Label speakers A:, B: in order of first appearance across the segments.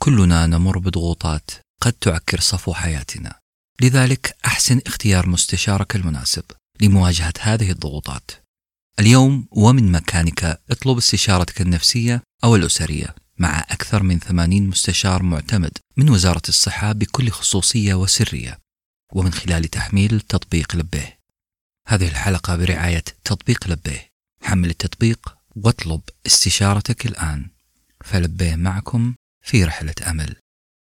A: كلنا نمر بضغوطات قد تعكر صفو حياتنا، لذلك أحسن اختيار مستشارك المناسب لمواجهة هذه الضغوطات. اليوم ومن مكانك اطلب استشارتك النفسية أو الأسرية مع أكثر من 80 مستشار معتمد من وزارة الصحة بكل خصوصية وسرية، ومن خلال تحميل تطبيق لبيه. هذه الحلقة برعاية تطبيق لبيه. حمل التطبيق واطلب استشارتك الآن، فلبيه معكم في رحلة أمل.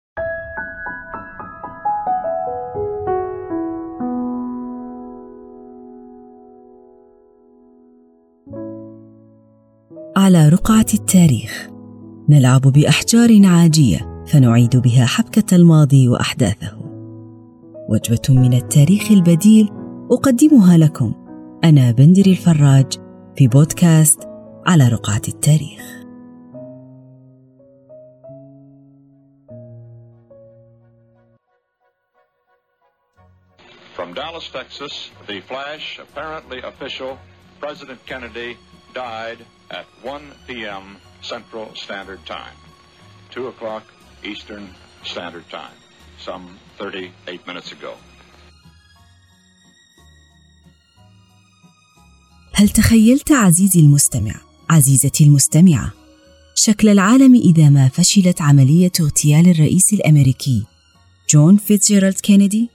B: على رقعة التاريخ نلعب بأحجار عاجية فنعيد بها حبكة الماضي وأحداثه. وجبة من التاريخ البديل أقدمها لكم أنا بندري الفراج في بودكاست على رقعة التاريخ.
C: From Dallas, Texas, the flash, apparently official, President Kennedy died at 1 p.m. Central Standard Time, 2 o'clock Eastern Standard Time, some 38 minutes ago.
B: هل تخيلت عزيزي المستمع، عزيزتي المستمعة، شكل العالم إذا ما فشلت عملية اغتيال الرئيس الأمريكي جون فيتزجيرالد كينيدي؟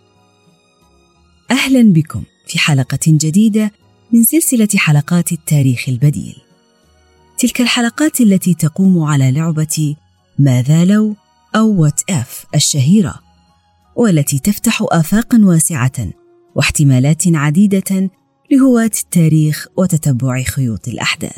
B: أهلاً بكم في حلقة جديدة من سلسلة حلقات التاريخ البديل. تلك الحلقات التي تقوم على لعبة ماذا لو أو what if الشهيرة، والتي تفتح آفاقاً واسعة واحتمالات عديدة لهواة التاريخ وتتبع خيوط الأحداث.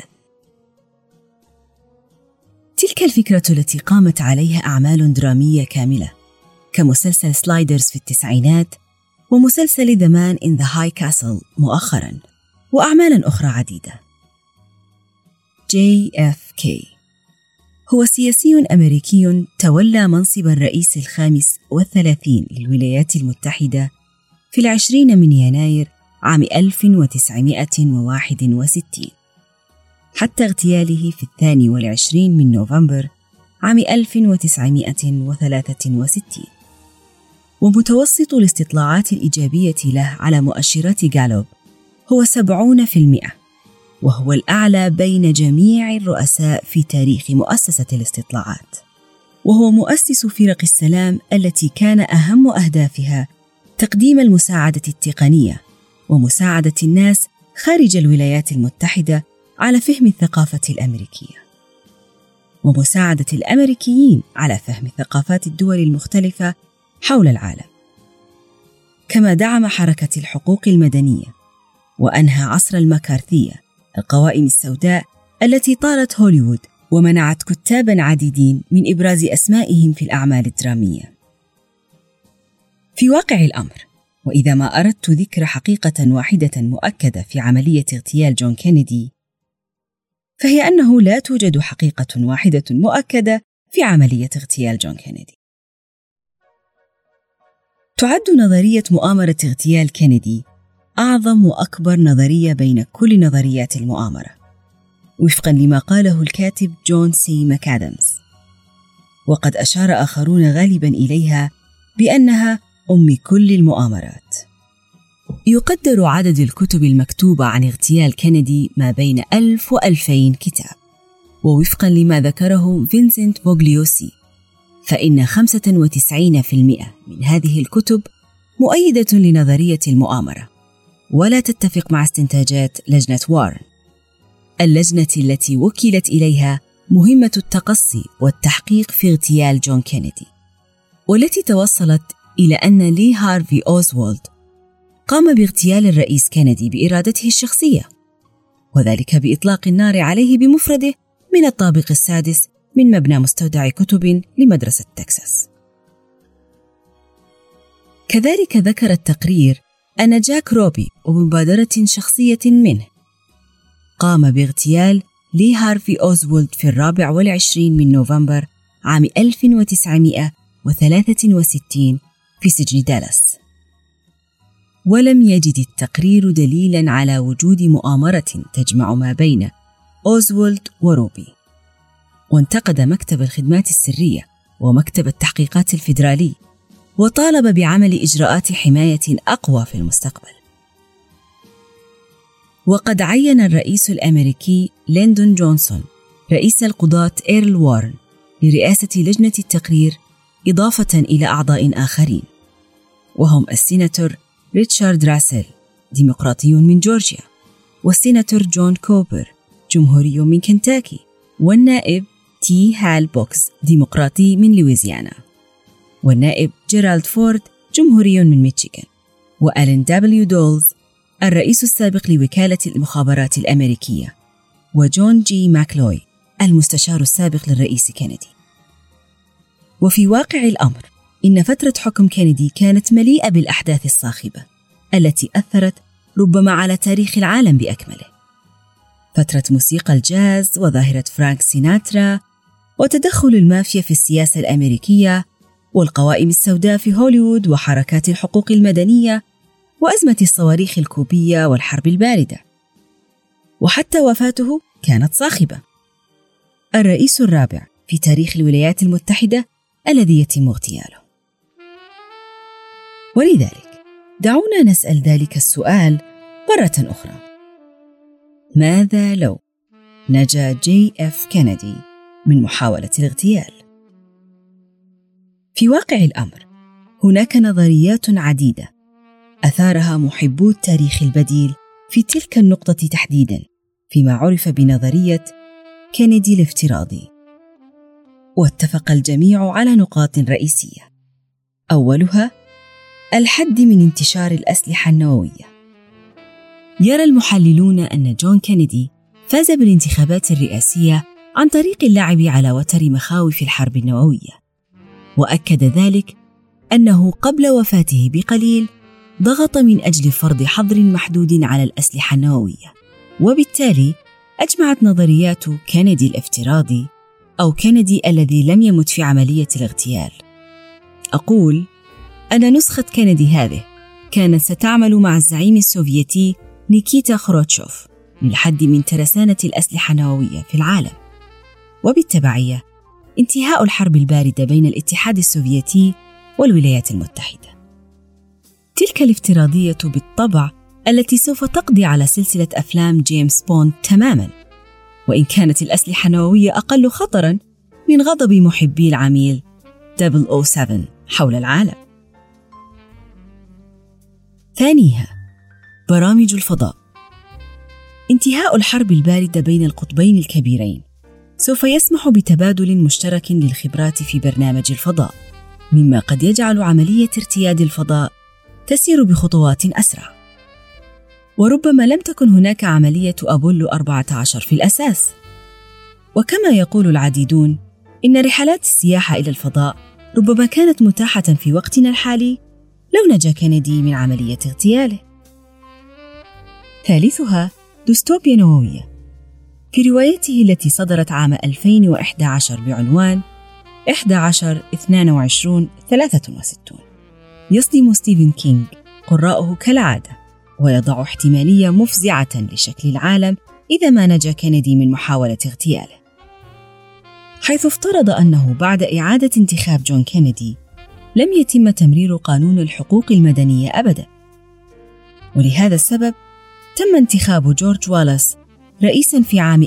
B: تلك الفكرة التي قامت عليها أعمال درامية كاملة كمسلسل سلايدرز في التسعينات، ومسلسل The Man in the High Castle مؤخراً، وأعمال أخرى عديدة. JFK هو سياسي أمريكي تولى منصب الرئيس الخامس والثلاثين للولايات المتحدة في 20 من يناير عام 1961 حتى اغتياله في 22 من نوفمبر عام 1963. ومتوسط الاستطلاعات الإيجابية له على مؤشرات جالوب هو 70%، وهو الأعلى بين جميع الرؤساء في تاريخ مؤسسة الاستطلاعات. وهو مؤسس فرق السلام التي كان أهم أهدافها تقديم المساعدة التقنية ومساعدة الناس خارج الولايات المتحدة على فهم الثقافة الأمريكية، ومساعدة الأمريكيين على فهم ثقافات الدول المختلفة حول العالم. كما دعم حركة الحقوق المدنية، وأنهى عصر المكارثية، القوائم السوداء التي طالت هوليوود ومنعت كتاباً عديدين من إبراز أسمائهم في الأعمال الدرامية. في واقع الأمر، وإذا ما أردت ذكر حقيقة واحدة مؤكدة في عملية اغتيال جون كينيدي، فهي أنه لا توجد حقيقة واحدة مؤكدة في عملية اغتيال جون كينيدي. تعد نظرية مؤامرة اغتيال كينيدي أعظم وأكبر نظرية بين كل نظريات المؤامرة، وفقاً لما قاله الكاتب جون سي ماكادامز. وقد أشار آخرون غالباً إليها بأنها أم كل المؤامرات. يقدر عدد الكتب المكتوبة عن اغتيال كينيدي ما بين 1000 و2000 كتاب، ووفقاً لما ذكره فينسنت بوغليوسي، فإن 95% من هذه الكتب مؤيدة لنظرية المؤامرة، ولا تتفق مع استنتاجات لجنة وارن، اللجنة التي وكلت إليها مهمة التقصي والتحقيق في اغتيال جون كينيدي، والتي توصلت إلى أن لي هارفي أوزوالد قام باغتيال الرئيس كينيدي بإرادته الشخصية، وذلك بإطلاق النار عليه بمفرده من الطابق السادس من مبنى مستودع كتب لمدرسة تكساس. كذلك ذكر التقرير أن جاك روبي وبمبادرة شخصية منه قام باغتيال لي هارفي أوزوالد في 24 من نوفمبر عام 1963 في سجن دالاس. ولم يجد التقرير دليلاً على وجود مؤامرة تجمع ما بين أوزوالد وروبي. وانتقد مكتب الخدمات السرية ومكتب التحقيقات الفيدرالي، وطالب بعمل إجراءات حماية أقوى في المستقبل. وقد عين الرئيس الأمريكي ليندون جونسون رئيس القضاة إيرل وارن لرئاسة لجنة التقرير، إضافة إلى أعضاء آخرين، وهم السيناتور ريتشارد راسل ديمقراطي من جورجيا، والسيناتور جون كوبر جمهوري من كنتاكي، والنائب تي هال بوكس ديمقراطي من لويزيانا، والنائب جيرالد فورد جمهوري من ميشيغان، وألين دبليو دولز الرئيس السابق لوكالة المخابرات الأمريكية، وجون جي ماكلوي المستشار السابق للرئيس كينيدي. وفي واقع الأمر إن فترة حكم كينيدي كانت مليئة بالأحداث الصاخبة التي أثرت ربما على تاريخ العالم بأكمله. فترة موسيقى الجاز وظاهرة فرانك سيناترا، وتدخل المافيا في السياسة الأمريكية، والقوائم السوداء في هوليوود، وحركات الحقوق المدنية، وأزمة الصواريخ الكوبية والحرب الباردة. وحتى وفاته كانت صاخبة، الرئيس الرابع في تاريخ الولايات المتحدة الذي يتم اغتياله. ولذلك دعونا نسأل ذلك السؤال مرة أخرى: ماذا لو نجا جي إف كينيدي من محاولة الاغتيال؟ في واقع الأمر هناك نظريات عديدة أثارها محبو التاريخ البديل في تلك النقطة تحديداً، فيما عرف بنظرية كينيدي الافتراضي. واتفق الجميع على نقاط رئيسية، أولها الحد من انتشار الأسلحة النووية. يرى المحللون أن جون كينيدي فاز بالانتخابات الرئاسية عن طريق اللعب على وتر مخاوف الحرب النووية، وأكد ذلك أنه قبل وفاته بقليل ضغط من أجل فرض حظر محدود على الأسلحة النووية. وبالتالي أجمعت نظريات كينيدي الافتراضي أو كينيدي الذي لم يمت في عملية الاغتيال. أقول أن نسخة كينيدي هذه كانت ستعمل مع الزعيم السوفيتي نيكيتا خروتشوف للحد من ترسانة الأسلحة النووية في العالم، وبالتبعية انتهاء الحرب الباردة بين الاتحاد السوفيتي والولايات المتحدة. تلك الافتراضية بالطبع التي سوف تقضي على سلسلة أفلام جيمس بوند تماماً، وإن كانت الأسلحة النووية أقل خطراً من غضب محبي العميل 007 حول العالم. ثانيها برامج الفضاء. انتهاء الحرب الباردة بين القطبين الكبيرين سوف يسمح بتبادل مشترك للخبرات في برنامج الفضاء، مما قد يجعل عملية ارتياد الفضاء تسير بخطوات أسرع. وربما لم تكن هناك عملية أبولو 14 في الأساس. وكما يقول العديدون إن رحلات السياحة إلى الفضاء ربما كانت متاحة في وقتنا الحالي لو نجا كينيدي من عملية اغتياله. ثالثها ديستوبيا نووية. في روايته التي صدرت عام 2011 بعنوان 11-22-63 يصدم ستيفن كينغ قراءه كالعادة، ويضع احتمالية مفزعة لشكل العالم إذا ما نجا كينيدي من محاولة اغتياله، حيث افترض أنه بعد إعادة انتخاب جون كينيدي لم يتم تمرير قانون الحقوق المدنية أبداً، ولهذا السبب تم انتخاب جورج والاس رئيساً في عام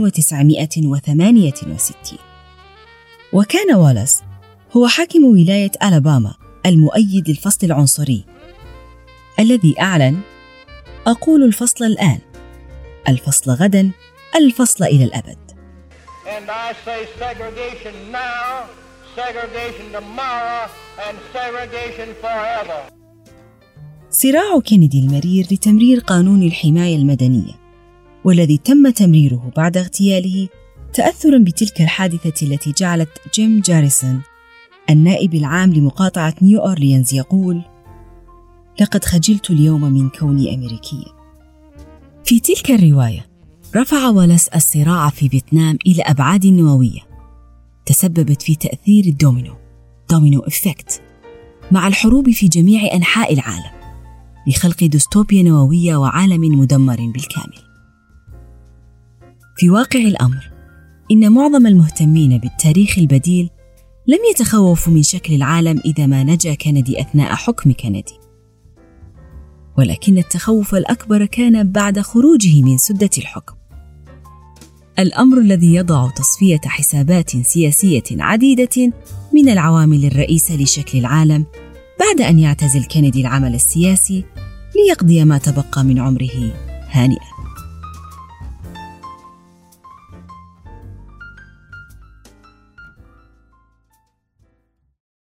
B: 1968. وكان والاس هو حاكم ولاية ألاباما المؤيد للفصل العنصري، الذي أعلن: أقول الفصل الآن، الفصل غداً، الفصل إلى الأبد.
D: And I say segregation now, segregation tomorrow, and segregation forever.
B: صراع كينيدي المرير لتمرير قانون الحماية المدنية، والذي تم تمريره بعد اغتياله تأثراً بتلك الحادثة التي جعلت جيم جاريسون النائب العام لمقاطعة نيو أورليانز يقول: لقد خجلت اليوم من كوني أمريكية. في تلك الرواية رفع والاس الصراع في فيتنام إلى أبعاد نووية تسببت في تأثير الدومينو إفكت مع الحروب في جميع أنحاء العالم لخلق ديستوبيا نووية وعالم مدمر بالكامل. في واقع الأمر إن معظم المهتمين بالتاريخ البديل لم يتخوفوا من شكل العالم إذا ما نجا كندي أثناء حكم كندي، ولكن التخوف الأكبر كان بعد خروجه من سدة الحكم، الأمر الذي يضع تصفية حسابات سياسية عديدة من العوامل الرئيسة لشكل العالم بعد أن يعتزل كندي العمل السياسي ليقضي ما تبقى من عمره هانئاً.